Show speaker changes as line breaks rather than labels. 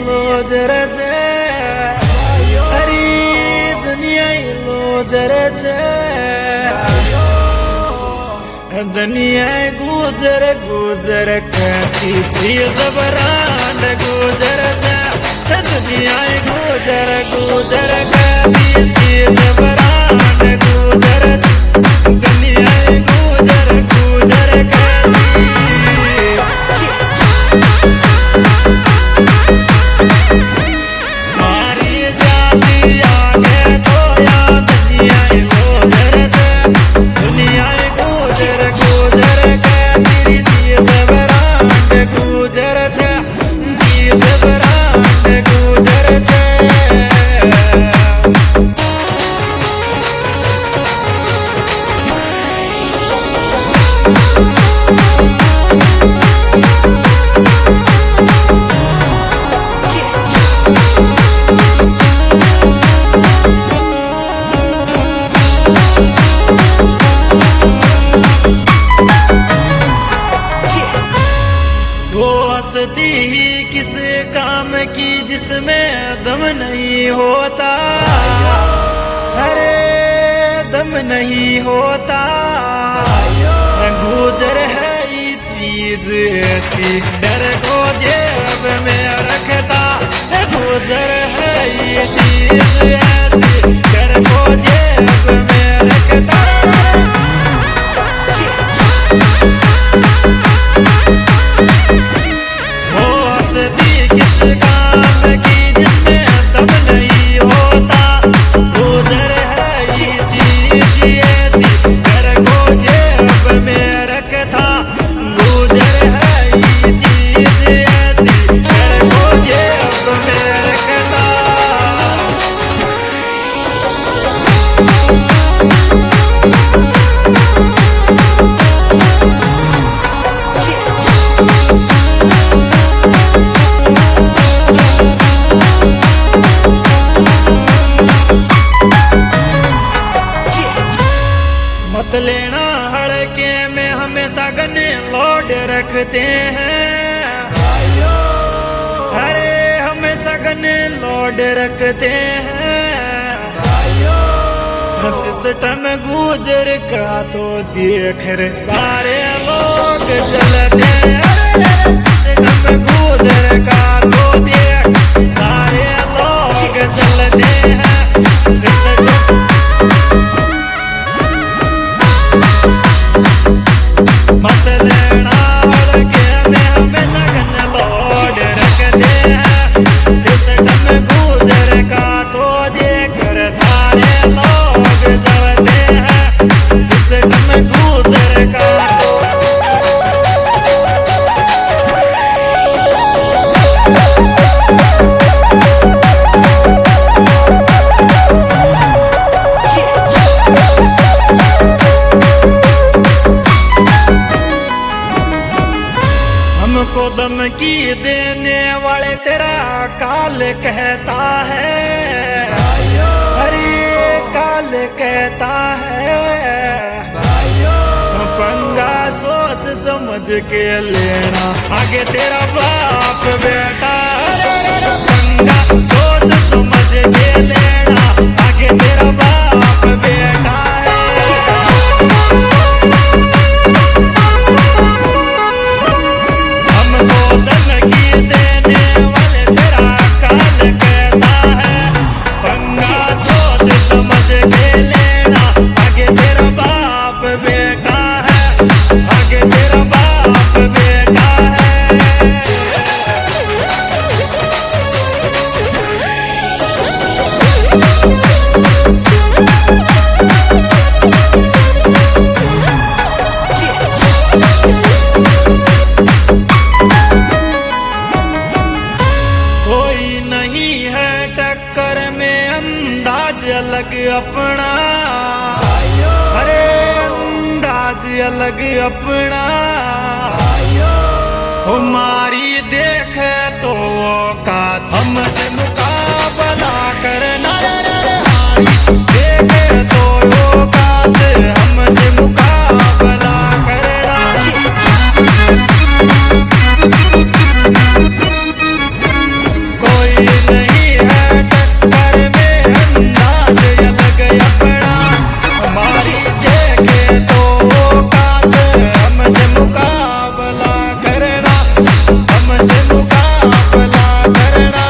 Loser छे, हरी दुनिया loser छे। दुनिया गुजर गुजर कहती छी जबरान गुजर छे। दुनिया गुजर गुजर कहती छी जबरान गुजर छे। दुनिया गुजर गुजर कहती। मारी जाती आगे तो या दुनिया गुजर छे। दुनिया गुजर गुजर कहती छी जबरान गुजर छे। जी जबरान गुजर छे। हंसती ही किस काम की जिसमें दम नहीं होता। अरे दम नहीं होता। गुजर है ये चीज ऐसी डर को जेब में रखता। गुजर है ये चीज ऐसी डर को जेब में रखता। किस काम की जिसमें दम नहीं होता। गुजर है ये चीज ऐसी डर को जेब में रखता। गुजर है ये चीज ऐसी डर को जेब में रखता। मत लेना हड़के में हमेशा गने लोड रखते हैं। अरे हमेशा गने लोड रखते हैं। सिस्टम गुजर का तो देख रे सारे लोग जलते हैं। सिस्टम गुजर का तो देख सारे लोग जलते हैं। सिस्टम मत लेना हड़के में हमेशा गन लोड रखते हैं। सिस्टम गुजर का तो देख सारे लोग जलते हैं। सिस्टम गुजर का तो हमको धमकी देने वाले तेरा काल कहता है। अरे काल कहता है। पंगा सोच समझ के लेना आगे तेरा बाप बेटा। पंगा सोच समझ के लेना आगे तेरा बाप बेटा है। हमको धमकी देने वाले तेरा काल कहता है। पंगा सोच समझ के लेना आगे तेरा बाप बेटा है। आगे तेरा बाप बेटा है। कोई नहीं है टक्कर में अंदाज अलग अपना। अरे अंदाज अलग अपना। हमारी देख तो का हमसे मुकाबला करना। देख तो का हमसे मुकाबला करना। कोई नहीं है टक्कर में अंदाज अलग अपना हमारी देखे तो औकात हमसे मुकाबला करना हमसे मुकाबला करना